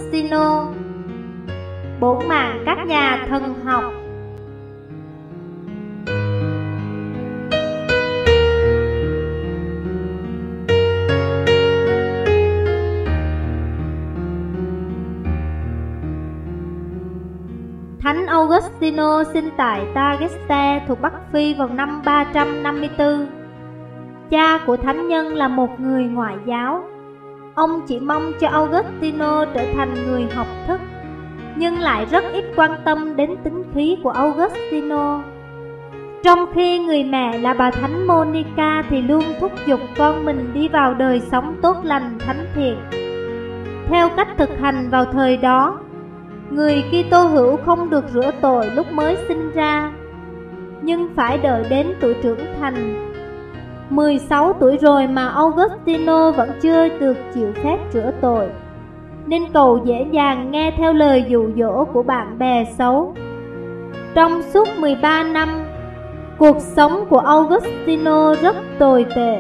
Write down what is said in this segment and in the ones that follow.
Augustino. Bổn mạng các nhà thần học. Thánh Augustino sinh tại Tagaste thuộc Bắc Phi vào năm 354. Cha của thánh nhân là một người ngoại giáo. Ông chỉ mong cho Augustino trở thành người học thức, nhưng lại rất ít quan tâm đến tính khí của Augustino. Trong khi người mẹ là bà thánh Monica thì luôn thúc giục con mình đi vào đời sống tốt lành thánh thiện. Theo cách thực hành vào thời đó, người Kitô hữu không được rửa tội lúc mới sinh ra, nhưng phải đợi đến tuổi trưởng thành. 16 tuổi rồi mà Augustino vẫn chưa được chịu phép rửa tội, nên cậu dễ dàng nghe theo lời dụ dỗ của bạn bè xấu. Trong suốt 13 năm, cuộc sống của Augustino rất tồi tệ.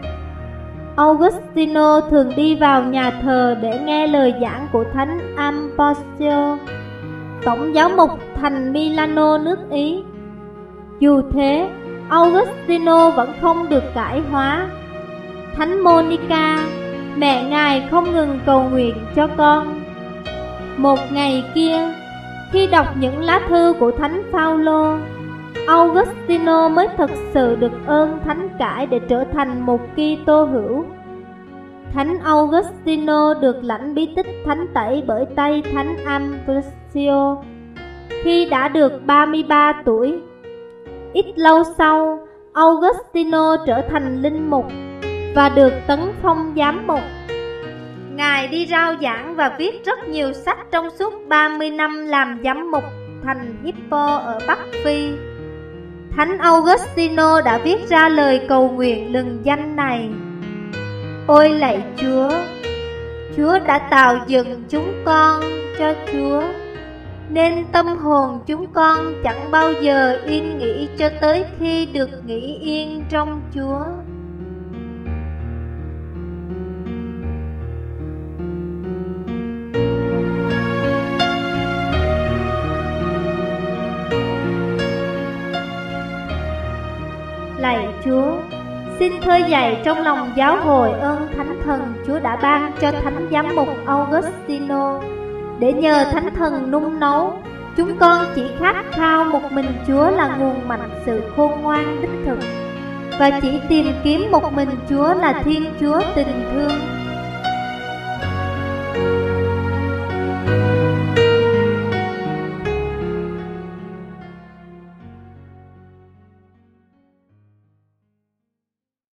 Augustino thường đi vào nhà thờ để nghe lời giảng của thánh Ambrosio, tổng giáo mục thành Milano nước Ý. Dù thế, Augustino vẫn không được cải hóa. Thánh Monica, mẹ ngài không ngừng cầu nguyện cho con. Một ngày kia, khi đọc những lá thư của thánh Phaolô, Augustino mới thực sự được ơn thánh cải để trở thành một Kitô hữu. Thánh Augustino được lãnh bí tích thánh tẩy bởi tay thánh Ambrosio khi đã được 33 tuổi. Ít lâu sau, Augustino trở thành linh mục và được tấn phong giám mục. Ngài đi rao giảng và viết rất nhiều sách trong suốt 30 năm làm giám mục thành Hippo ở Bắc Phi. Thánh Augustino đã viết ra lời cầu nguyện lừng danh này: Ôi lạy Chúa, Chúa đã tạo dựng chúng con cho Chúa, nên tâm hồn chúng con chẳng bao giờ yên nghỉ cho tới khi được nghỉ yên trong Chúa. Lạy Chúa, xin khơi dậy trong lòng giáo hội ơn Thánh Thần Chúa đã ban cho Thánh Giám mục Augustino, để nhờ Thánh Thần nung nấu, chúng con chỉ khát khao một mình Chúa là nguồn mạnh sự khôn ngoan đích thực, và chỉ tìm kiếm một mình Chúa là Thiên Chúa tình thương.